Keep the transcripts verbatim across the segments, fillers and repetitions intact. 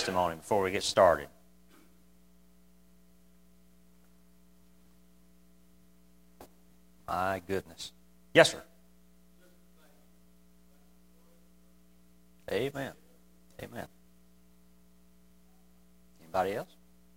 testimony before we get started? My goodness. Yes, sir. Amen. Amen. Anybody else?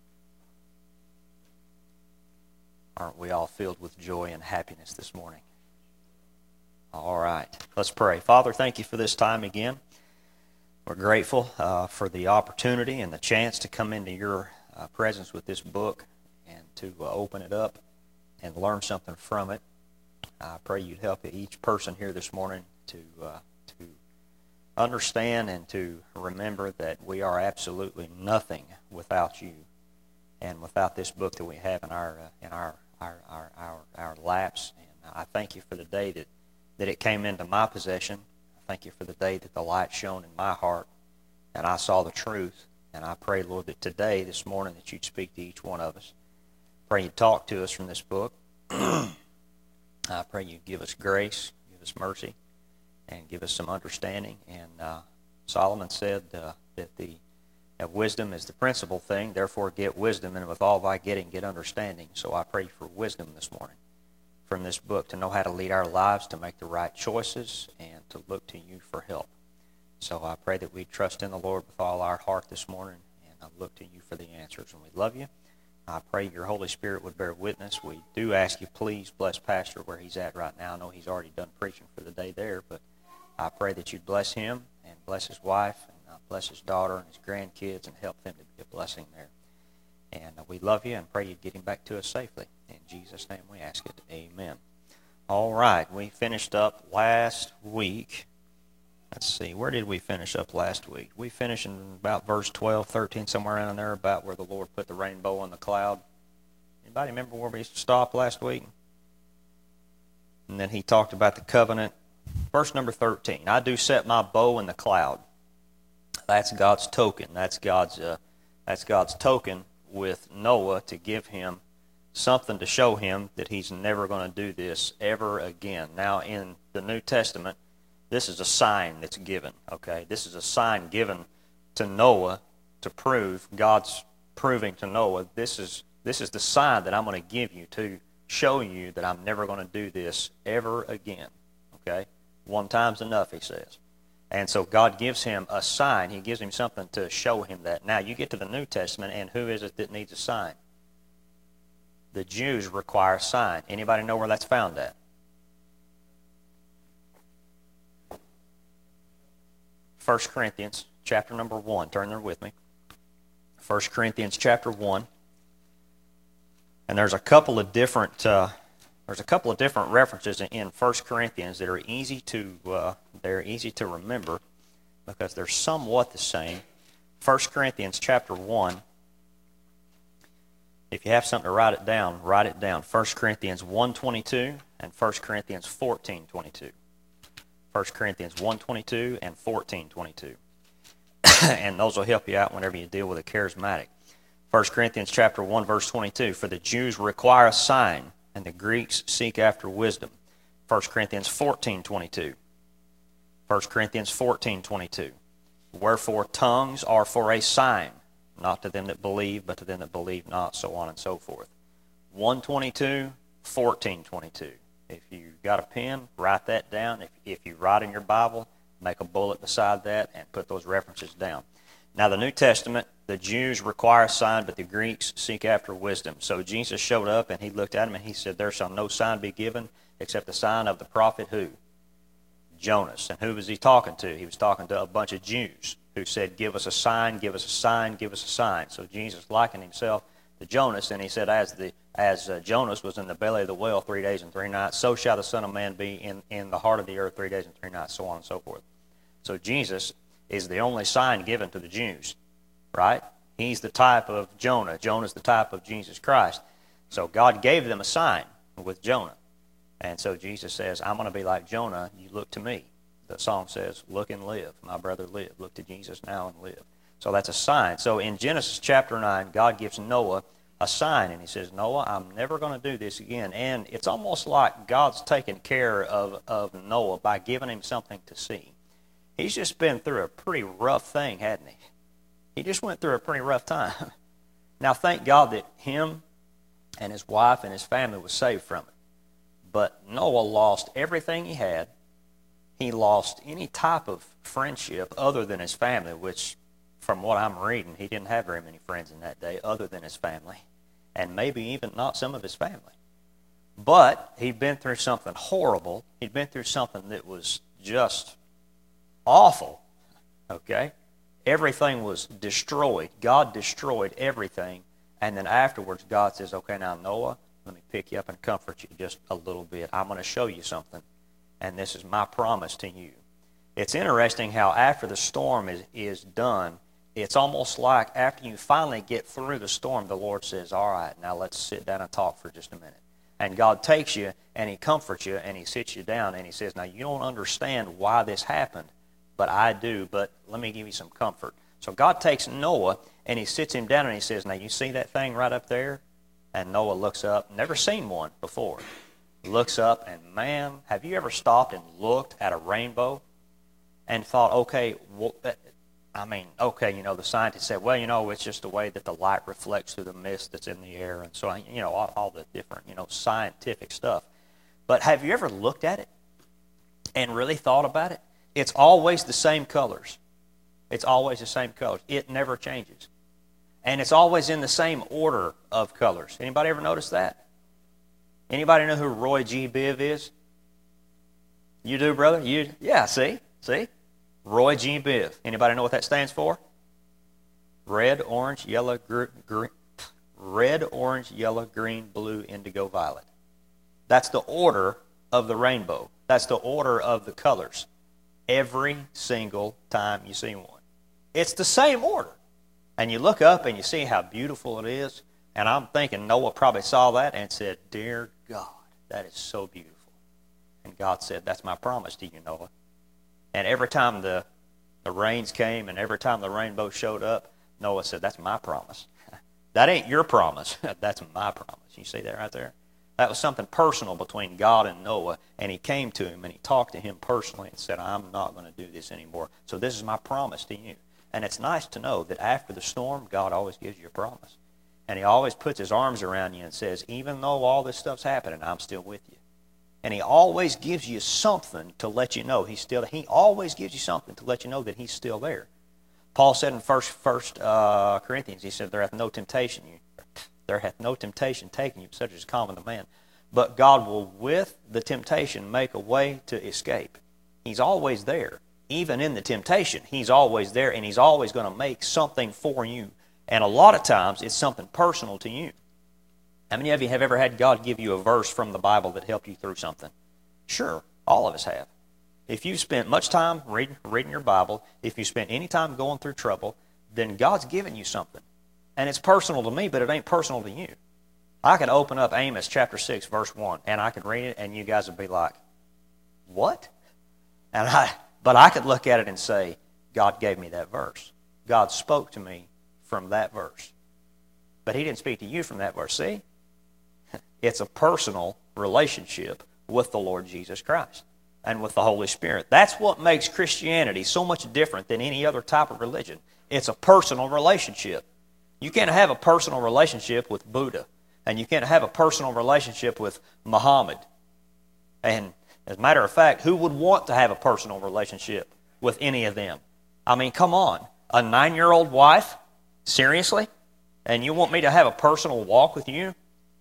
Aren't we all filled with joy and happiness this morning? All right. Let's pray. Father, thank you for this time again. We're grateful uh, for the opportunity and the chance to come into your uh, presence with this book and to uh, open it up and learn something from it. I pray you'd help each person here this morning to uh, to understand and to remember that we are absolutely nothing without you and without this book that we have in our uh, in our our, our our our laps. And I thank you for the day that, that it came into my possession. I thank you for the day that the light shone in my heart and I saw the truth. And I pray, Lord, that today, this morning, that you'd speak to each one of us. Pray you'd talk to us from this book. I pray you give us grace, give us mercy, and give us some understanding. And uh, Solomon said uh, that the that wisdom is the principal thing. Therefore, get wisdom, and with all thy getting, get understanding. So I pray for wisdom this morning from this book to know how to lead our lives, to make the right choices, and to look to you for help. So I pray that we trust in the Lord with all our heart this morning, and I look to you for the answers. And we love you. I pray your Holy Spirit would bear witness. We do ask you, please bless Pastor where he's at right now. I know he's already done preaching for the day there, but I pray that you'd bless him and bless his wife and uh, bless his daughter and his grandkids and help them to be a blessing there. And uh, we love you and pray you'd get him back to us safely. In Jesus' name we ask it. Amen. All right, we finished up last week. Let's see, where did we finish up last week? We finished in about verse twelve, thirteen, somewhere around there, about where the Lord put the rainbow on the cloud. Anybody remember where we stopped last week? And then he talked about the covenant. Verse number thirteen, I do set my bow in the cloud. That's God's token. That's God's, uh, that's God's token with Noah to give him something to show him that he's never going to do this ever again. Now, in the New Testament, this is a sign that's given, okay? This is a sign given to Noah to prove, God's proving to Noah, this is this is the sign that I'm going to give you to show you that I'm never going to do this ever again, okay? One time's enough, he says. And so God gives him a sign. He gives him something to show him that. Now, you get to the New Testament, and who is it that needs a sign? The Jews require a sign. Anybody know where that's found at? First Corinthians chapter number one. Turn there with me. First Corinthians chapter one. And there's a couple of different uh, there's a couple of different references in First Corinthians that are easy to uh, they're easy to remember because they're somewhat the same. First Corinthians chapter one. If you have something to write it down, write it down. First Corinthians one twenty-two and First Corinthians fourteen twenty-two. First Corinthians one twenty-two and fourteen twenty-two. And those will help you out whenever you deal with a charismatic. First Corinthians chapter one, verse twenty-two. For the Jews require a sign, and the Greeks seek after wisdom. First Corinthians fourteen twenty-two. First Corinthians fourteen twenty-two. Wherefore tongues are for a sign, not to them that believe, but to them that believe not, so on and so forth. one twenty-two, fourteen twenty-two. If you got a pen, write that down. If, if you write in your Bible, make a bullet beside that and put those references down. Now, the New Testament, the Jews require a sign, but the Greeks seek after wisdom. So Jesus showed up, and he looked at him, and he said, there shall no sign be given except the sign of the prophet who? Jonas. And who was he talking to? He was talking to a bunch of Jews who said, give us a sign, give us a sign, give us a sign. So Jesus likened himself to Jonas, and he said, as the as uh, Jonas was in the belly of the whale three days and three nights, so shall the Son of Man be in, in the heart of the earth three days and three nights, so on and so forth. So Jesus is the only sign given to the Jews, right? He's the type of Jonah. Jonah's the type of Jesus Christ. So God gave them a sign with Jonah. And so Jesus says, I'm going to be like Jonah, you look to me. The song says, look and live, my brother live. Look to Jesus now and live. So that's a sign. So in Genesis chapter nine, God gives Noah a sign, and he says, Noah, I'm never going to do this again. And it's almost like God's taking care of, of Noah by giving him something to see. He's just been through a pretty rough thing, hadn't he? He just went through a pretty rough time. Now, thank God that him and his wife and his family was saved from it. But Noah lost everything he had. He lost any type of friendship other than his family, which, from what I'm reading, he didn't have very many friends in that day other than his family, and maybe even not some of his family. But he'd been through something horrible. He'd been through something that was just awful, okay? Everything was destroyed. God destroyed everything, and then afterwards God says, okay, now Noah, let me pick you up and comfort you just a little bit. I'm going to show you something, and this is my promise to you. It's interesting how after the storm is, is done, it's almost like after you finally get through the storm, the Lord says, all right, now let's sit down and talk for just a minute. And God takes you, and He comforts you, and He sits you down, and He says, now you don't understand why this happened, but I do, but let me give you some comfort. So God takes Noah, and He sits him down, and He says, now you see that thing right up there? And Noah looks up, never seen one before. Looks up, and man, have you ever stopped and looked at a rainbow and thought, okay, well, I mean, okay, you know, the scientists said, well, you know, it's just the way that the light reflects through the mist that's in the air, and so, you know, all, all the different, you know, scientific stuff. But have you ever looked at it and really thought about it? It's always the same colors. It's always the same colors. It never changes. And it's always in the same order of colors. Anybody ever notice that? Anybody know who Roy G. Biv is? You do, brother? You? Yeah, see? See? Roy G. Biv. Anybody know what that stands for? Red, orange, yellow, gr green. Red, orange, yellow, green, blue, indigo, violet. That's the order of the rainbow. That's the order of the colors. Every single time you see one. It's the same order. And you look up and you see how beautiful it is. And I'm thinking Noah probably saw that and said, dear God, that is so beautiful. And God said, that's my promise to you, Noah. And every time the, the rains came and every time the rainbow showed up, Noah said, that's my promise. That ain't your promise. That's my promise. You see that right there? That was something personal between God and Noah. And he came to him and he talked to him personally and said, I'm not going to do this anymore. So this is my promise to you. And it's nice to know that after the storm, God always gives you a promise. And He always puts His arms around you and says, even though all this stuff's happening, I'm still with you. And He always gives you something to let you know He's still, He always gives you something to let you know that He's still there. Paul said in First, first uh, Corinthians, he said, there hath no temptation you, there hath no temptation taken you, such as common to man. But God will with the temptation make a way to escape. He's always there. Even in the temptation, He's always there, and He's always going to make something for you. And a lot of times, it's something personal to you. How many of you have ever had God give you a verse from the Bible that helped you through something? Sure, all of us have. If you've spent much time reading, reading your Bible, if you spent any time going through trouble, then God's given you something. And it's personal to me, but it ain't personal to you. I could open up Amos chapter six, verse one, and I could read it, and you guys would be like, what? And I... But I could look at it and say, God gave me that verse. God spoke to me from that verse. But He didn't speak to you from that verse. See? It's a personal relationship with the Lord Jesus Christ and with the Holy Spirit. That's what makes Christianity so much different than any other type of religion. It's a personal relationship. You can't have a personal relationship with Buddha, and you can't have a personal relationship with Muhammad. And as a matter of fact, who would want to have a personal relationship with any of them? I mean, come on. A nine-year-old wife? Seriously? And you want me to have a personal walk with you?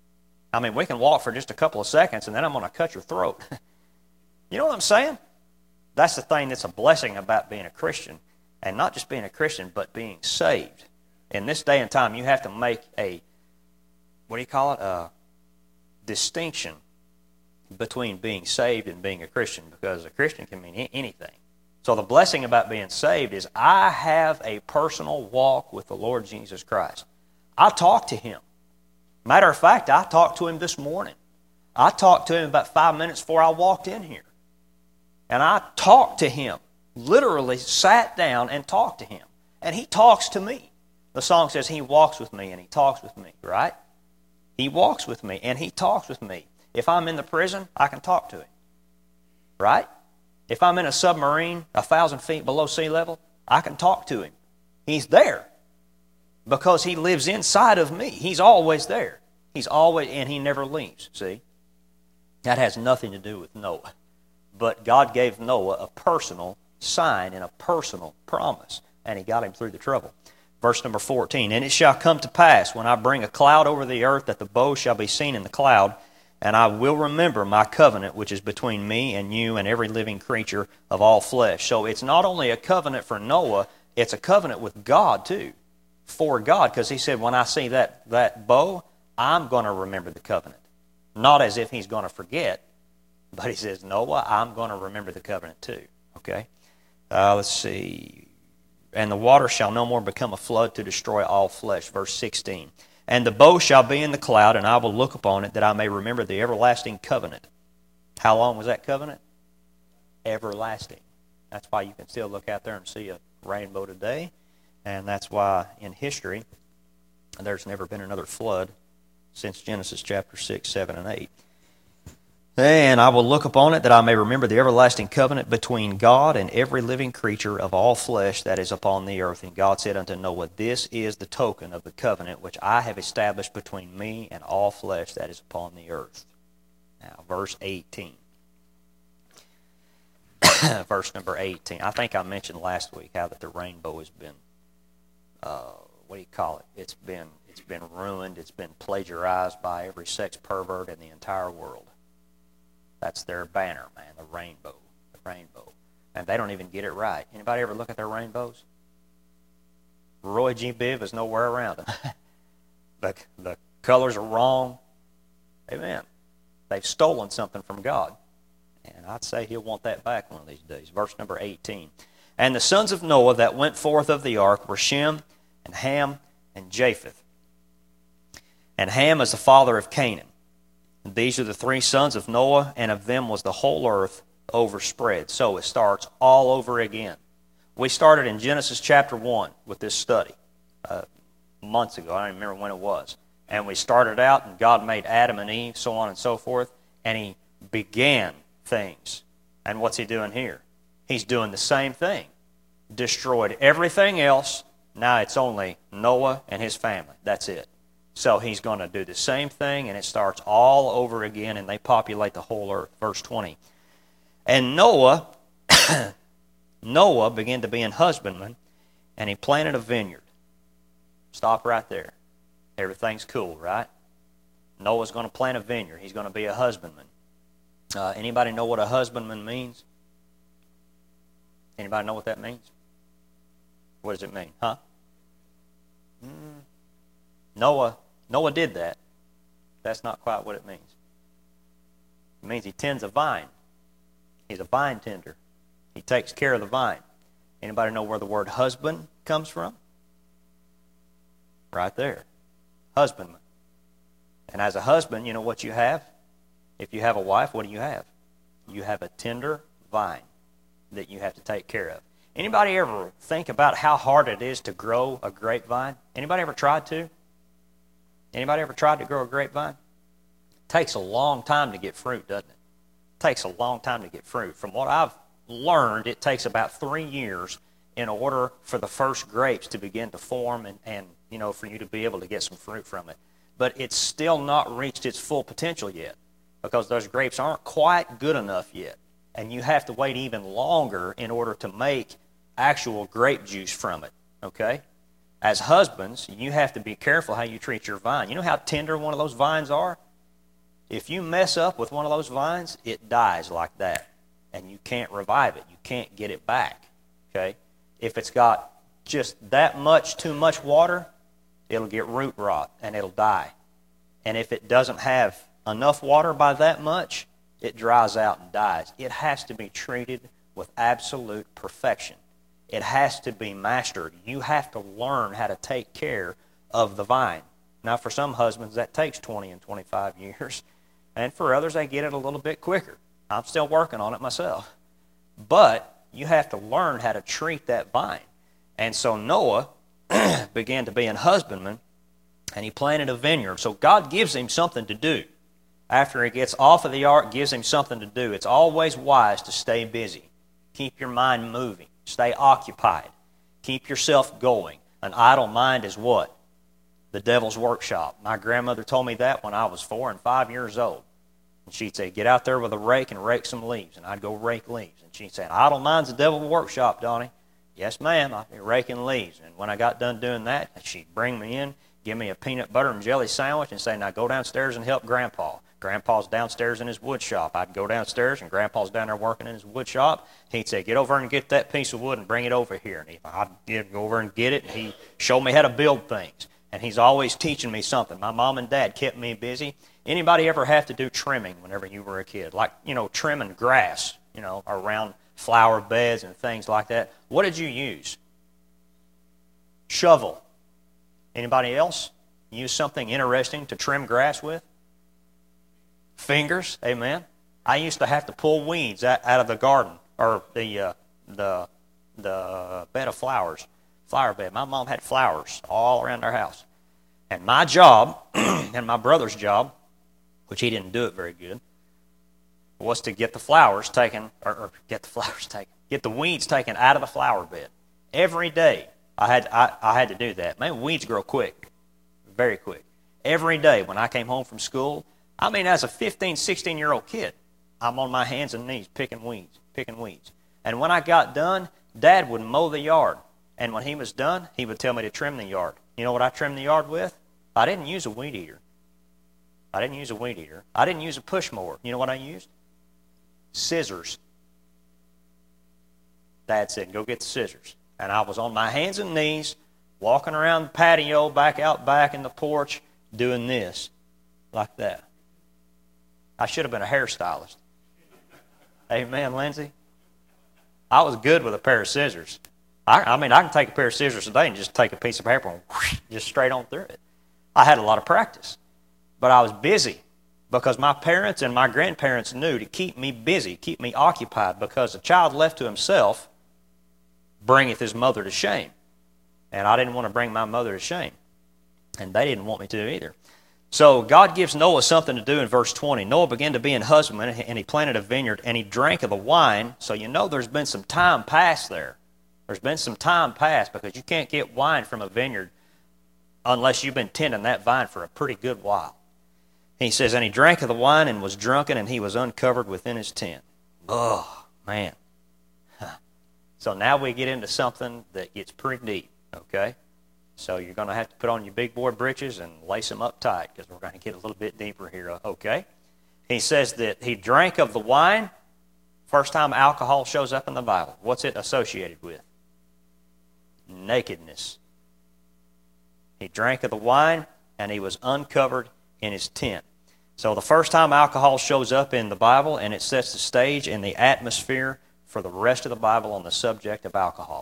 I mean, we can walk for just a couple of seconds, and then I'm going to cut your throat. You know what I'm saying? That's the thing that's a blessing about being a Christian. And not just being a Christian, but being saved. In this day and time, you have to make a, what do you call it, a distinction between being saved and being a Christian, because a Christian can mean anything. So the blessing about being saved is I have a personal walk with the Lord Jesus Christ. I talk to Him. Matter of fact, I talked to Him this morning. I talked to Him about five minutes before I walked in here. And I talked to Him, literally sat down and talked to Him. And He talks to me. The song says He walks with me and He talks with me, right? He walks with me and He talks with me. If I'm in the prison, I can talk to Him. Right? If I'm in a submarine a thousand feet below sea level, I can talk to Him. He's there. because He lives inside of me. He's always there. He's always, and He never leaves, see? That has nothing to do with Noah. But God gave Noah a personal sign and a personal promise, and He got him through the trouble. Verse number fourteen, and it shall come to pass, when I bring a cloud over the earth, that the bow shall be seen in the cloud, and I will remember my covenant, which is between me and you and every living creature of all flesh. So it's not only a covenant for Noah, it's a covenant with God too, for God, because He said, when I see that, that bow, I'm going to remember the covenant. Not as if He's going to forget, but He says, Noah, I'm going to remember the covenant too. Okay? Uh, let's see. And the water shall no more become a flood to destroy all flesh. Verse sixteen. And the bow shall be in the cloud, and I will look upon it, that I may remember the everlasting covenant. How long was that covenant? Everlasting. That's why you can still look out there and see a rainbow today. And that's why in history, there's never been another flood since Genesis chapter six, seven, and eight. And I will look upon it, that I may remember the everlasting covenant between God and every living creature of all flesh that is upon the earth. And God said unto Noah, this is the token of the covenant which I have established between me and all flesh that is upon the earth. Now, verse eighteen. Verse number eighteen. I think I mentioned last week how that the rainbow has been, uh, what do you call it? It's been, it's been ruined. It's been plagiarized by every sex pervert in the entire world. That's their banner, man, the rainbow, the rainbow. And they don't even get it right. Anybody ever look at their rainbows? Roy G. Biv is nowhere around them. the, the colors are wrong. Amen. They've stolen something from God. And I'd say He'll want that back one of these days. Verse number eighteen. And the sons of Noah that went forth of the ark were Shem and Ham and Japheth. And Ham is the father of Canaan. These are the three sons of Noah, and of them was the whole earth overspread. So it starts all over again. We started in Genesis chapter one with this study uh, months ago. I don't even remember when it was. And we started out, and God made Adam and Eve, so on and so forth, and He began things. And what's He doing here? He's doing the same thing. Destroyed everything else. Now it's only Noah and his family. That's it. So He's going to do the same thing, and it starts all over again, and they populate the whole earth. Verse twenty. And Noah, Noah began to be an husbandman, and he planted a vineyard. Stop right there. Everything's cool, right? Noah's going to plant a vineyard. He's going to be a husbandman. Uh, anybody know what a husbandman means? Anybody know what that means? What does it mean? Huh? Mm. Noah, Noah did that. That's not quite what it means. It means he tends a vine. He's a vine tender. He takes care of the vine. Anybody know where the word husband comes from? Right there. Husbandman. And as a husband, you know what you have? If you have a wife, what do you have? You have a tender vine that you have to take care of. Anybody ever think about how hard it is to grow a grapevine? Anybody ever tried to? Anybody ever tried to grow a grapevine? It takes a long time to get fruit, doesn't it? It takes a long time to get fruit. From what I've learned, it takes about three years in order for the first grapes to begin to form and, and you know, for you to be able to get some fruit from it. But it's still not reached its full potential yet because those grapes aren't quite good enough yet. And you have to wait even longer in order to make actual grape juice from it, okay? As husbands, you have to be careful how you treat your vine. You know how tender one of those vines are? If you mess up with one of those vines, it dies like that. And you can't revive it. You can't get it back, okay? If it's got just that much, too much water, it'll get root rot and it'll die. And if it doesn't have enough water by that much, it dries out and dies. It has to be treated with absolute perfection. It has to be mastered. You have to learn how to take care of the vine. Now, for some husbands, that takes twenty and twenty-five years. And for others, they get it a little bit quicker. I'm still working on it myself. But you have to learn how to treat that vine. And so Noah began to be an husbandman, and he planted a vineyard. So God gives him something to do. After he gets off of the ark, gives him something to do. It's always wise to stay busy. Keep your mind moving. Stay occupied. Keep yourself going. An idle mind is what? the devil's workshop. My grandmother told me that when I was four and five years old. And she'd say, get out there with a rake and rake some leaves. And I'd go rake leaves. And she'd say, idle mind's the devil's workshop, Donnie. Yes, ma'am, I'd be raking leaves. And when I got done doing that, she'd bring me in, give me a peanut butter and jelly sandwich, and say, now go downstairs and help Grandpa. Grandpa's downstairs in his wood shop. I'd go downstairs, and Grandpa's down there working in his wood shop. He'd say, get over and get that piece of wood and bring it over here. And I'd go over and get it, and he showed me how to build things. And he's always teaching me something. My mom and dad kept me busy. Anybody ever have to do trimming whenever you were a kid? Like, you know, trimming grass, you know, around flower beds and things like that. What did you use? Shovel. Anybody else use something interesting to trim grass with? Fingers. Amen. I used to have to pull weeds out, out of the garden or the uh, the the bed of flowers, flower bed. My mom had flowers all around our house, and my job and my brother's job, which he didn't do it very good, was to get the flowers taken, or, or get the flowers taken, get the weeds taken out of the flower bed. Every day I had I, I had to do that. Man, weeds grow quick, very quick. Every day when I came home from school, I mean, as a fifteen, sixteen-year-old kid, I'm on my hands and knees picking weeds, picking weeds. And when I got done, Dad would mow the yard. And when he was done, he would tell me to trim the yard. You know what I trimmed the yard with? I didn't use a weed eater. I didn't use a weed eater. I didn't use a push mower. You know what I used? Scissors. Dad said, go get the scissors. And I was on my hands and knees, walking around the patio, back out back in the porch, doing this, like that. I should have been a hairstylist. Amen, Lindsay? I was good with a pair of scissors. I, I mean, I can take a pair of scissors today and just take a piece of paper and whoosh, just straight on through it. I had a lot of practice. But I was busy because my parents and my grandparents knew to keep me busy, keep me occupied, because a child left to himself bringeth his mother to shame. And I didn't want to bring my mother to shame. And they didn't want me to either. So God gives Noah something to do in verse twenty. Noah began to be an husbandman, and he planted a vineyard, and he drank of the wine. So you know there's been some time passed there. There's been some time passed, because you can't get wine from a vineyard unless you've been tending that vine for a pretty good while. He says, and he drank of the wine and was drunken, and he was uncovered within his tent. Oh, man. Huh. So now we get into something that gets pretty deep, okay? So you're going to have to put on your big boy britches and lace them up tight, because we're going to get a little bit deeper here, okay? He says that he drank of the wine. First time alcohol shows up in the Bible. What's it associated with? Nakedness. He drank of the wine, and he was uncovered in his tent. So the first time alcohol shows up in the Bible, and it sets the stage and the atmosphere for the rest of the Bible on the subject of alcohol.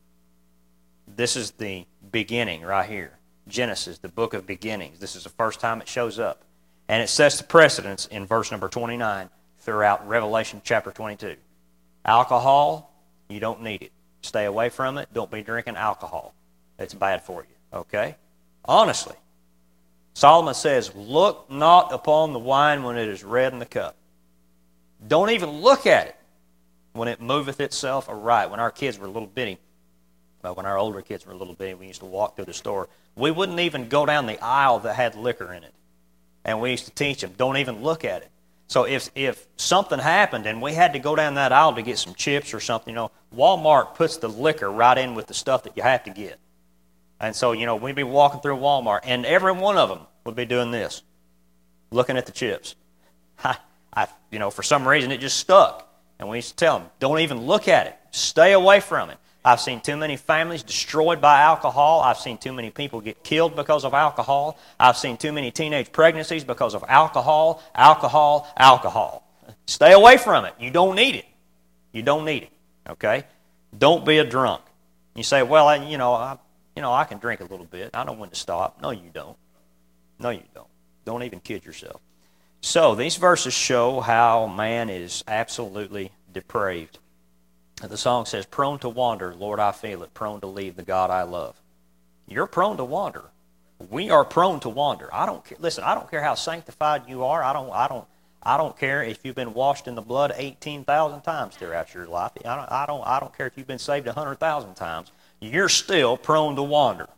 This is the beginning right here. Genesis, the book of beginnings. This is the first time it shows up. And it sets the precedence in verse number twenty-nine throughout Revelation chapter twenty-two. Alcohol, you don't need it. Stay away from it. Don't be drinking alcohol. It's bad for you. Okay? Honestly. Solomon says, look not upon the wine when it is red in the cup. Don't even look at it when it moveth itself aright. When our kids were little bitty, well, when our older kids were little bitty, we used to walk through the store. We wouldn't even go down the aisle that had liquor in it. And we used to teach them, don't even look at it. So if, if something happened and we had to go down that aisle to get some chips or something, you know, Walmart puts the liquor right in with the stuff that you have to get. And so, you know, we'd be walking through Walmart, and every one of them would be doing this, looking at the chips. I, I, you know, for some reason it just stuck. And we used to tell them, don't even look at it. Stay away from it. I've seen too many families destroyed by alcohol. I've seen too many people get killed because of alcohol. I've seen too many teenage pregnancies because of alcohol, alcohol, alcohol. Stay away from it. You don't need it. You don't need it, okay? Don't be a drunk. You say, well, I, you know, I, you know, I can drink a little bit. I know when to stop. No, you don't. No, you don't. Don't even kid yourself. So these verses show how man is absolutely depraved. The song says, prone to wander, Lord, I feel it, prone to leave the God I love. You're prone to wander. We are prone to wander. I don't care. Listen, I don't care how sanctified you are. I don't, I don't, I don't care if you've been washed in the blood eighteen thousand times throughout your life. I don't, I don't, I don't care if you've been saved one hundred thousand times. You're still prone to wander.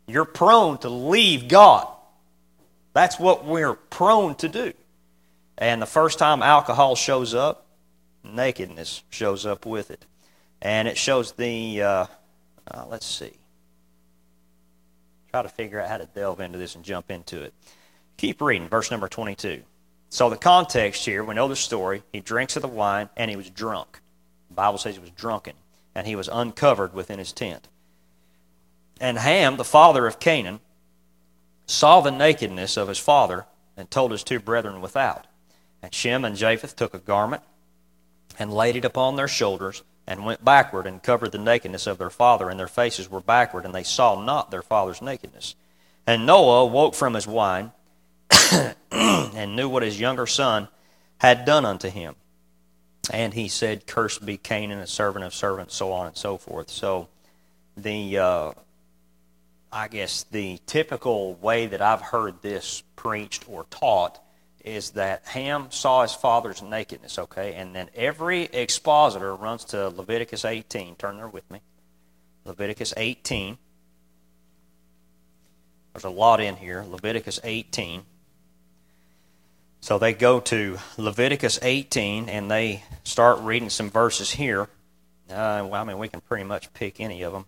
You're prone to leave God. That's what we're prone to do. And the first time alcohol shows up, nakedness shows up with it. And it shows the, uh, uh, let's see. Try to figure out how to delve into this and jump into it. Keep reading, verse number twenty-two. So the context here, we know the story. He drinks of the wine, and he was drunk. The Bible says he was drunken, and he was uncovered within his tent. And Ham, the father of Canaan, saw the nakedness of his father, and told his two brethren without. And Shem and Japheth took a garment, and laid it upon their shoulders, and went backward, and covered the nakedness of their father, and their faces were backward, and they saw not their father's nakedness. And Noah woke from his wine, and knew what his younger son had done unto him. And he said, Cursed be Canaan, a servant of servants, so on and so forth. So the, uh, I guess the typical way that I've heard this preached or taught is that Ham saw his father's nakedness, okay? And then every expositor runs to Leviticus eighteen. Turn there with me. Leviticus eighteen. There's a lot in here. Leviticus eighteen. So they go to Leviticus eighteen, and they start reading some verses here. Uh, well, I mean, we can pretty much pick any of them.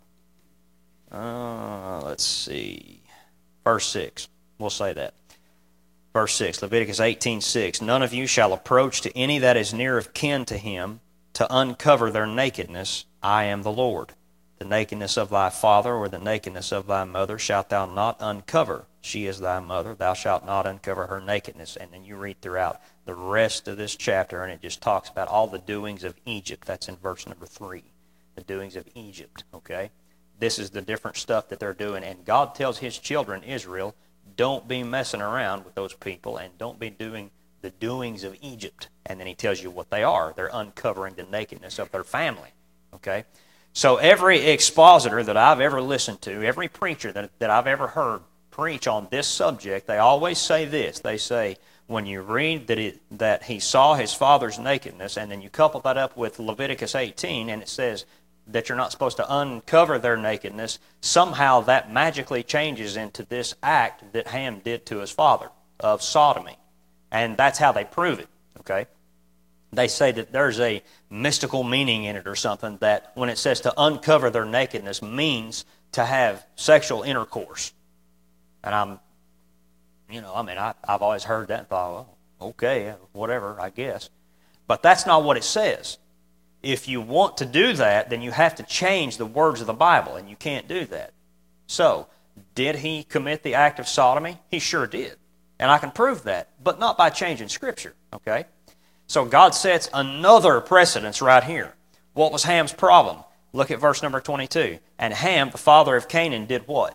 Uh, let's see. Verse six. We'll say that. Verse six, Leviticus eighteen six. None of you shall approach to any that is near of kin to him to uncover their nakedness. I am the Lord. The nakedness of thy father or the nakedness of thy mother shalt thou not uncover. She is thy mother. Thou shalt not uncover her nakedness. And then you read throughout the rest of this chapter, and it just talks about all the doings of Egypt. That's in verse number three. The doings of Egypt, okay? This is the different stuff that they're doing. And God tells his children, Israel, don't be messing around with those people, and don't be doing the doings of Egypt. And then he tells you what they are. They're uncovering the nakedness of their family, okay? So every expositor that I've ever listened to, every preacher that, that I've ever heard preach on this subject, they always say this. They say, when you read that, it, that he saw his father's nakedness, and then you couple that up with Leviticus eighteen, and it says that you're not supposed to uncover their nakedness, somehow that magically changes into this act that Ham did to his father of sodomy. And that's how they prove it, okay? They say that there's a mystical meaning in it or something, that when it says to uncover their nakedness means to have sexual intercourse. And I'm, you know, I mean, I, I've always heard that and thought, well, okay, whatever, I guess. But that's not what it says. If you want to do that, then you have to change the words of the Bible, and you can't do that. So, did he commit the act of sodomy? He sure did. And I can prove that, but not by changing Scripture, okay? So God sets another precedence right here. What was Ham's problem? Look at verse number twenty-two. And Ham, the father of Canaan, did what?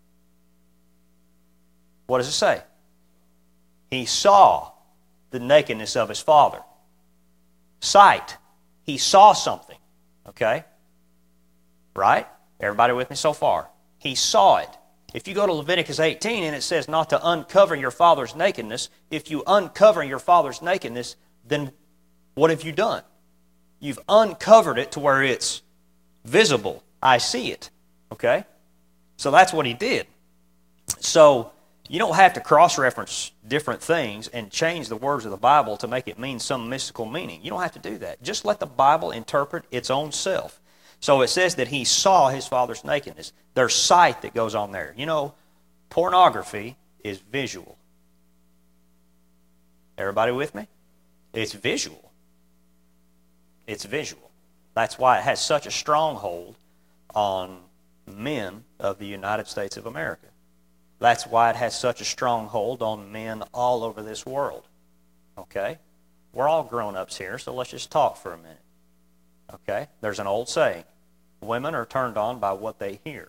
What does it say? He saw the nakedness of his father. Sight. He saw something. Okay? Right? Everybody with me so far? He saw it. If you go to Leviticus eighteen and it says not to uncover your father's nakedness, if you uncover your father's nakedness, then what have you done? You've uncovered it to where it's visible. I see it. Okay? So that's what he did. So you don't have to cross-reference different things and change the words of the Bible to make it mean some mystical meaning. You don't have to do that. Just let the Bible interpret its own self. So it says that he saw his father's nakedness. There's sight that goes on there. You know, pornography is visual. Everybody with me? It's visual. It's visual. That's why it has such a stronghold on men of the United States of America. That's why it has such a stronghold on men all over this world. Okay? We're all grown-ups here, so let's just talk for a minute. Okay? There's an old saying, women are turned on by what they hear.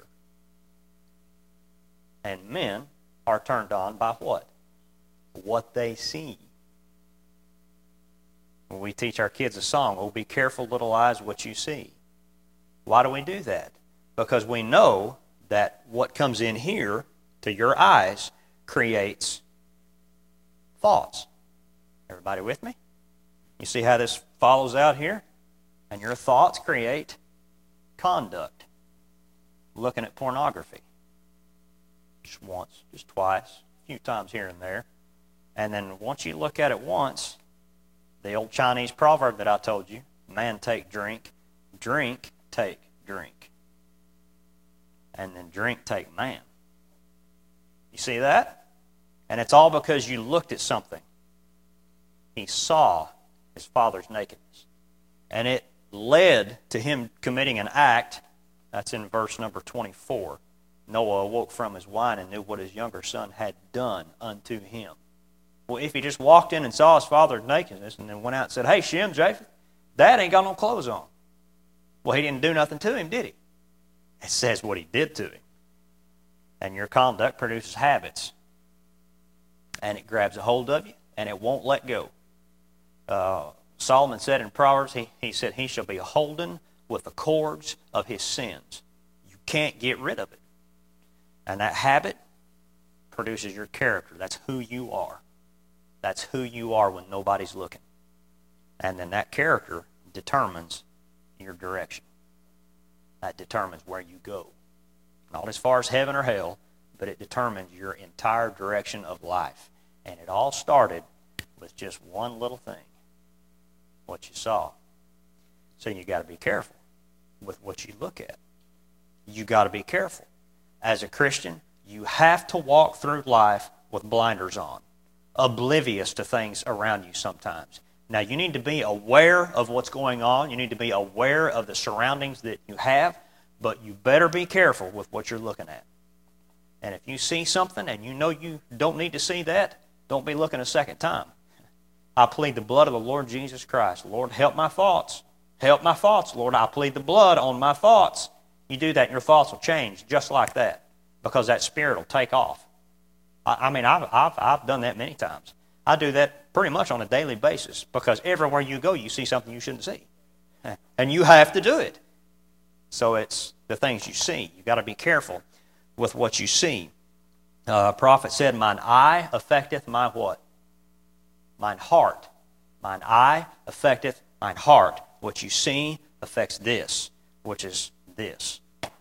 And men are turned on by what? What they see. When we teach our kids a song, oh, be careful, little eyes, what you see. Why do we do that? Because we know that what comes in here to your eyes creates thoughts. Everybody with me? You see how this follows out here? And your thoughts create conduct. Looking at pornography. just once, just twice, a few times here and there. And then once you look at it once, the old Chinese proverb that I told you, man take drink, drink take drink. And then drink take man. You see that? And it's all because you looked at something. He saw his father's nakedness. And it led to him committing an act. That's in verse number twenty-four. Noah awoke from his wine and knew what his younger son had done unto him. Well, if he just walked in and saw his father's nakedness and then went out and said, hey, Shem, Japheth, Dad ain't got no clothes on. Well, he didn't do nothing to him, did he? It says what he did to him. And your conduct produces habits. And it grabs a hold of you, and it won't let go. Uh, Solomon said in Proverbs, he, he said, he shall be holden with the cords of his sins. You can't get rid of it. And that habit produces your character. That's who you are. That's who you are when nobody's looking. And then that character determines your direction. That determines where you go. Not as far as heaven or hell, but it determines your entire direction of life. And it all started with just one little thing, what you saw. So you got to be careful with what you look at. You got to be careful. As a Christian, you have to walk through life with blinders on, oblivious to things around you sometimes. Now, you need to be aware of what's going on. You need to be aware of the surroundings that you have, but you better be careful with what you're looking at. And if you see something and you know you don't need to see that, don't be looking a second time. I plead the blood of the Lord Jesus Christ. Lord, help my thoughts. Help my thoughts, Lord. I plead the blood on my thoughts. You do that and your thoughts will change just like that, because that spirit will take off. I, I mean, I've, I've, I've done that many times. I do that pretty much on a daily basis, because everywhere you go, you see something you shouldn't see. And you have to do it. So it's the things you see. You've got to be careful with what you see. Uh, a prophet said, mine eye affecteth my what? Mine heart. Mine eye affecteth mine heart. What you see affects this, which is this.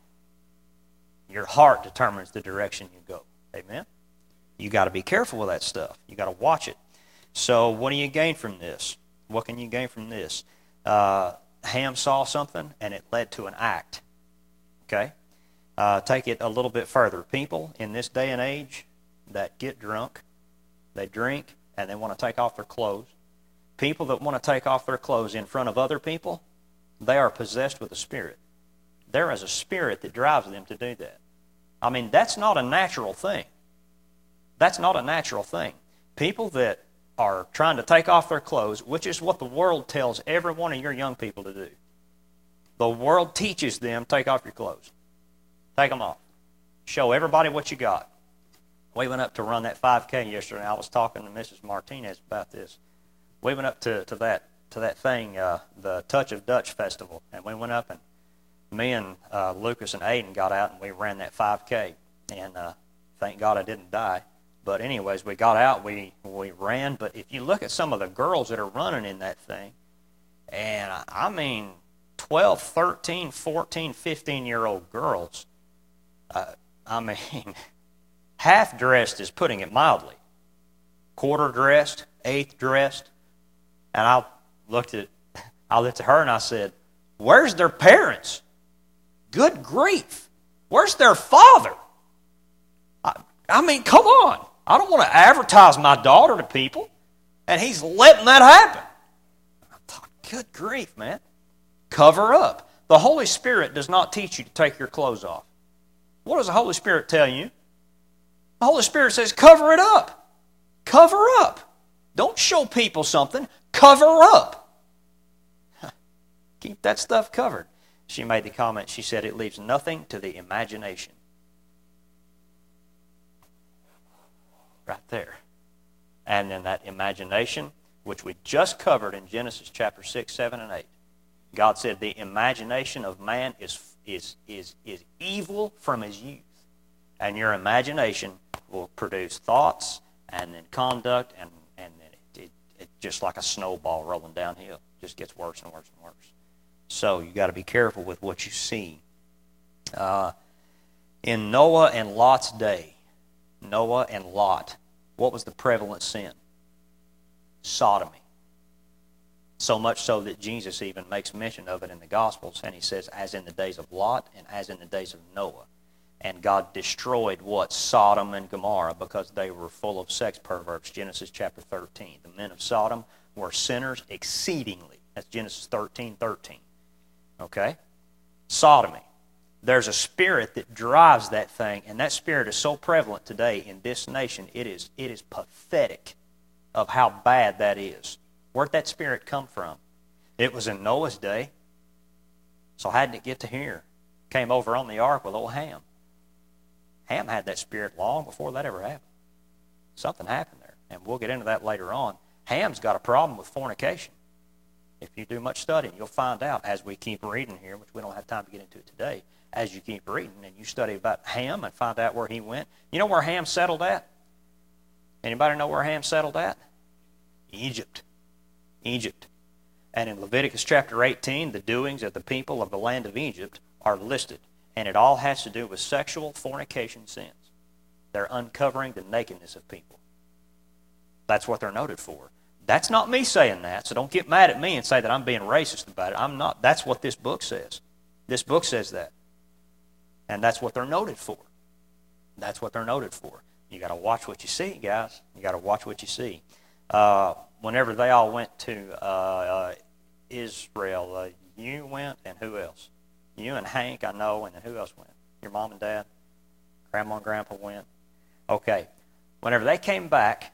Your heart determines the direction you go. Amen? You got to be careful with that stuff. You got to watch it. So what do you gain from this? What can you gain from this? Uh, Ham saw something, and it led to an act. Okay? Uh, take it a little bit further. People in this day and age that get drunk, they drink, and they want to take off their clothes. People that want to take off their clothes in front of other people, they are possessed with a spirit. There is a spirit that drives them to do that. I mean, that's not a natural thing. That's not a natural thing. People that are trying to take off their clothes, which is what the world tells every one of your young people to do. The world teaches them, take off your clothes. Take them off. Show everybody what you got. We went up to run that five K yesterday, and I was talking to Missus Martinez about this. We went up to, to that to that thing, uh, the Touch of Dutch Festival, and we went up, and me and uh, Lucas and Aiden got out, and we ran that five K, and uh, thank God I didn't die. But anyways, we got out, we we ran, but if you look at some of the girls that are running in that thing, and I mean twelve, thirteen, fourteen, fifteen-year-old girls, uh, I mean, half-dressed is putting it mildly. Quarter-dressed, eighth-dressed, and I looked at I looked at her and I said, where's their parents? Good grief. Where's their father? I, I mean, come on. I don't want to advertise my daughter to people, and he's letting that happen. I thought, good grief, man. Cover up. The Holy Spirit does not teach you to take your clothes off. What does the Holy Spirit tell you? The Holy Spirit says, cover it up. Cover up. Don't show people something. Cover up. Keep that stuff covered. She made the comment, she said, it leaves nothing to the imagination. Right there. And then that imagination, which we just covered in Genesis chapter six, seven, and eight. God said the imagination of man is, is, is, is evil from his youth. And your imagination will produce thoughts and then conduct, and, and then it, it, it just like a snowball rolling downhill. It just gets worse and worse and worse. So you got to be careful with what you see. Uh, in Noah and Lot's day, Noah and Lot. What was the prevalent sin? Sodomy. So much so that Jesus even makes mention of it in the Gospels, and he says, as in the days of Lot and as in the days of Noah. And God destroyed what? Sodom and Gomorrah, because they were full of sex perverts. Genesis chapter thirteen. The men of Sodom were sinners exceedingly. That's Genesis thirteen thirteen. Okay? Sodomy. There's a spirit that drives that thing, and that spirit is so prevalent today in this nation, it is, it is pathetic of how bad that is. Where'd that spirit come from? It was in Noah's day. So how did it get to here? Came over on the ark with old Ham. Ham had that spirit long before that ever happened. Something happened there, and we'll get into that later on. Ham's got a problem with fornication. If you do much studying, you'll find out as we keep reading here, which we don't have time to get into it today, as you keep reading and you study about Ham and find out where he went. You know where Ham settled at? Anybody know where Ham settled at? Egypt. Egypt. And in Leviticus chapter eighteen, the doings of the people of the land of Egypt are listed. And it all has to do with sexual fornication sins. They're uncovering the nakedness of people. That's what they're noted for. That's not me saying that, so don't get mad at me and say that I'm being racist about it. I'm not. That's what this book says. This book says that. And that's what they're noted for. That's what they're noted for. You got to watch what you see, guys. You got to watch what you see. Uh, whenever they all went to uh, uh, Israel, uh, you went, and who else? You and Hank, I know, and then who else went? Your mom and dad? Grandma and Grandpa went? Okay. Whenever they came back,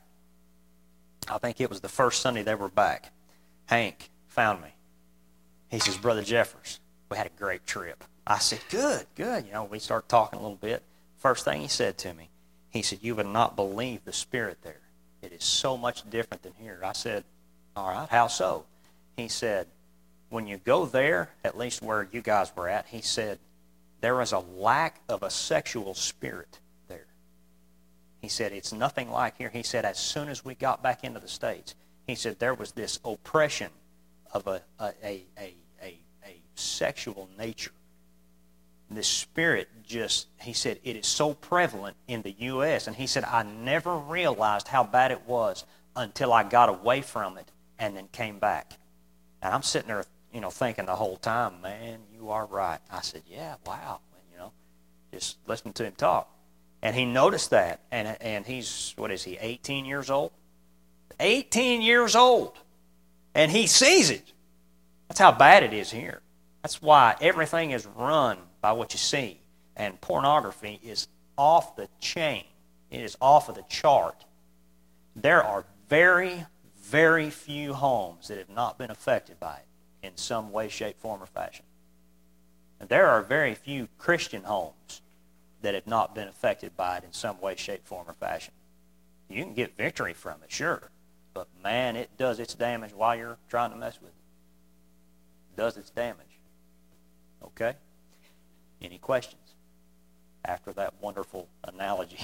I think it was the first Sunday they were back, Hank found me. He says, Brother Jeffers, we had a great trip. I said, good, good. You know, we started talking a little bit. First thing he said to me, he said, you would not believe the spirit there. It is so much different than here. I said, all right, how so? He said, when you go there, at least where you guys were at, he said, there is a lack of a sexual spirit there. He said, it's nothing like here. He said, as soon as we got back into the States, he said, there was this oppression of a, a, a, a, a, a sexual nature. This spirit just, he said, it is so prevalent in the U S And he said, I never realized how bad it was until I got away from it and then came back. And I'm sitting there, you know, thinking the whole time, man, you are right. I said, yeah, wow. And, you know, just listening to him talk. And he noticed that. And, and he's, what is he, eighteen years old? eighteen years old. And he sees it. That's how bad it is here. That's why everything is run by what you see. And pornography is off the chain. It is off of the chart. There are very, very few homes that have not been affected by it in some way, shape, form, or fashion. And there are very few Christian homes that have not been affected by it in some way, shape, form, or fashion. You can get victory from it, sure. But man, it does its damage while you're trying to mess with it. It does its damage. Okay? Any questions after that wonderful analogy?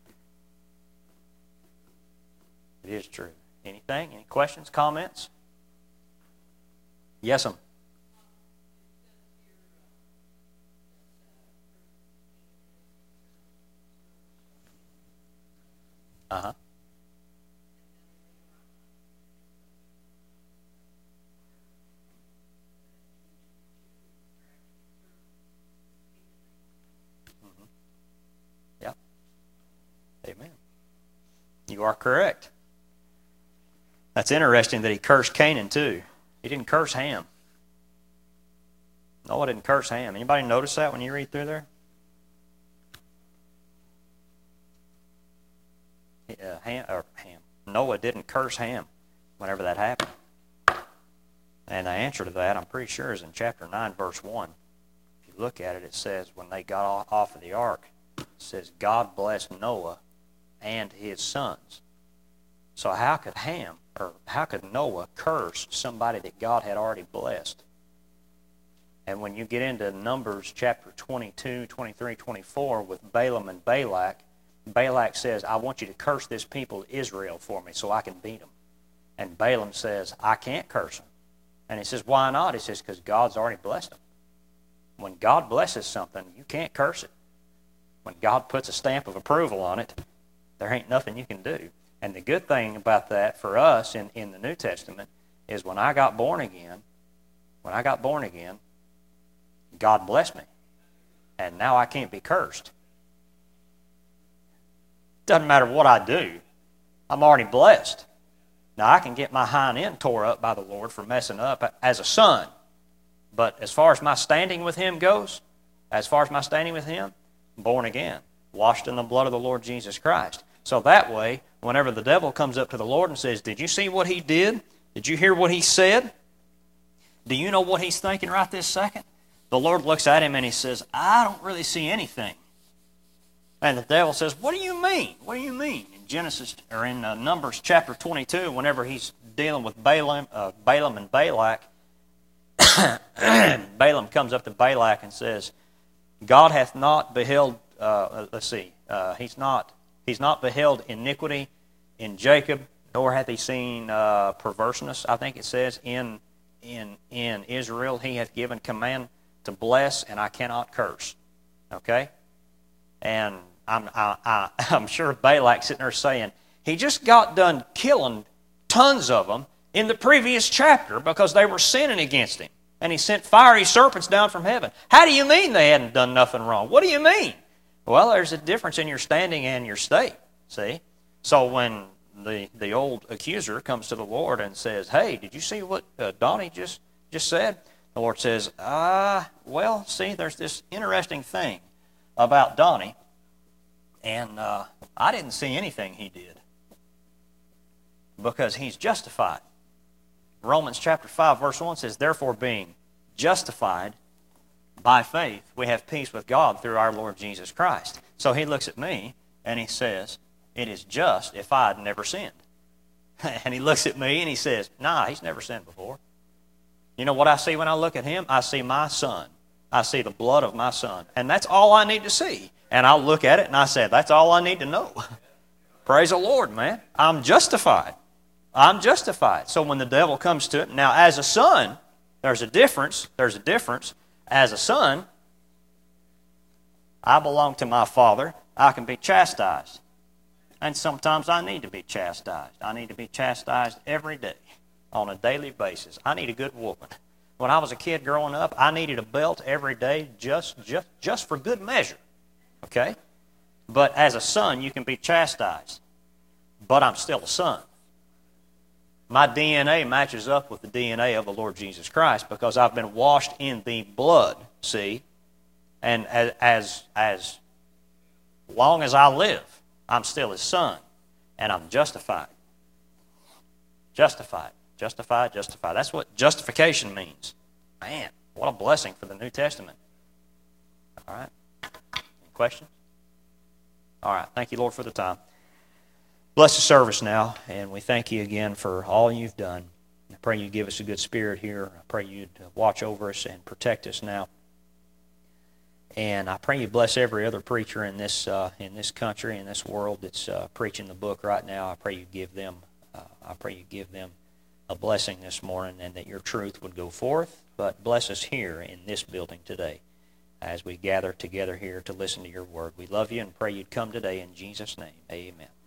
It is true. Anything? Any questions, comments? Yes, ma'am. Uh-huh. Amen. You are correct. That's interesting that he cursed Canaan too. He didn't curse Ham. Noah didn't curse Ham. Anybody notice that when you read through there? Uh, Ham, or Ham. Noah didn't curse Ham whenever that happened. And the answer to that, I'm pretty sure, is in chapter nine, verse one. If you look at it, it says when they got off of the ark, it says God blessed Noah and his sons. So how could Ham, or how could Noah curse somebody that God had already blessed? And when you get into Numbers chapter twenty-two, twenty-three, twenty-four with Balaam and Balak, Balak says, I want you to curse this people Israel for me so I can beat them. And Balaam says, I can't curse them. And he says, why not? He says, because God's already blessed them. When God blesses something, you can't curse it. When God puts a stamp of approval on it, There ain't nothing you can do. And the good thing about that for us in, in the New Testament is when I got born again, when I got born again, God blessed me. And now I can't be cursed. Doesn't matter what I do. I'm already blessed. Now I can get my hind end tore up by the Lord for messing up as a son. But as far as my standing with Him goes, as far as my standing with Him, I'm born again, washed in the blood of the Lord Jesus Christ. So that way, whenever the devil comes up to the Lord and says, did you see what he did? Did you hear what he said? Do you know what he's thinking right this second? The Lord looks at him and He says, I don't really see anything. And the devil says, what do you mean? What do you mean? In Genesis, or in uh, Numbers chapter twenty-two, whenever he's dealing with Balaam, uh, Balaam and Balak, Balaam comes up to Balak and says, God hath not beheld, uh, let's see, uh, he's not he's not beheld iniquity in Jacob, nor hath he seen uh, perverseness, I think it says, in, in, in Israel. He hath given command to bless, and I cannot curse. Okay? And I'm, I, I, I'm sure Balak's sitting there saying, he just got done killing tons of them in the previous chapter because they were sinning against him. And he sent fiery serpents down from heaven. How do you mean they hadn't done nothing wrong? What do you mean? Well, there's a difference in your standing and your state, see? So when the, the old accuser comes to the Lord and says, hey, did you see what uh, Donnie just, just said? The Lord says, ah, well, see, there's this interesting thing about Donnie, and uh, I didn't see anything he did because he's justified. Romans chapter five, verse one says, therefore being justified by faith, we have peace with God through our Lord Jesus Christ. So he looks at me and he says, it is just if I had never sinned. And he looks at me and he says, nah, he's never sinned before. You know what I see when I look at him? I see my son. I see the blood of my son. And that's all I need to see. And I'll look at it and I say, that's all I need to know. Praise the Lord, man. I'm justified. I'm justified. So when the devil comes to it, now as a son, there's a difference. There's a difference. As a son, I belong to my Father. I can be chastised. And sometimes I need to be chastised. I need to be chastised every day on a daily basis. I need a good whooping. When I was a kid growing up, I needed a belt every day just, just, just for good measure. Okay? But as a son, you can be chastised. But I'm still a son. My D N A matches up with the D N A of the Lord Jesus Christ because I've been washed in the blood, see? And as, as, as long as I live, I'm still His son. And I'm justified. Justified. Justified, justified. That's what justification means. Man, what a blessing for the New Testament. All right. Any questions? All right. Thank you, Lord, for the time. Bless the service now, and we thank you again for all you've done. I pray you give us a good spirit here. I pray you'd watch over us and protect us now. And I pray you bless every other preacher in this uh, in this country, in this world that's uh, preaching the book right now. I pray you give them. Uh, I pray you give them a blessing this morning, and that your truth would go forth. But bless us here in this building today, as we gather together here to listen to your word. We love you and pray you'd come today in Jesus' name. Amen.